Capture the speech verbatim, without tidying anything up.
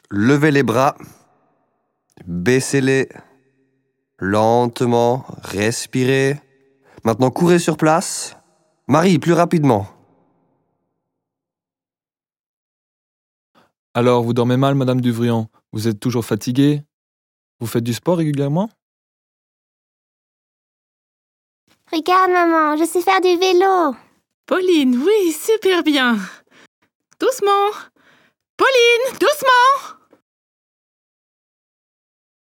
Levez les bras, baissez-les, lentement, respirez. Maintenant, courez sur place. Marie, plus rapidement. Alors, vous dormez mal, Madame Duvrian? Vous êtes toujours fatiguée? Vous faites du sport régulièrement? Regarde, maman, je sais faire du vélo. Pauline, oui, super bien. Doucement. Pauline, doucement.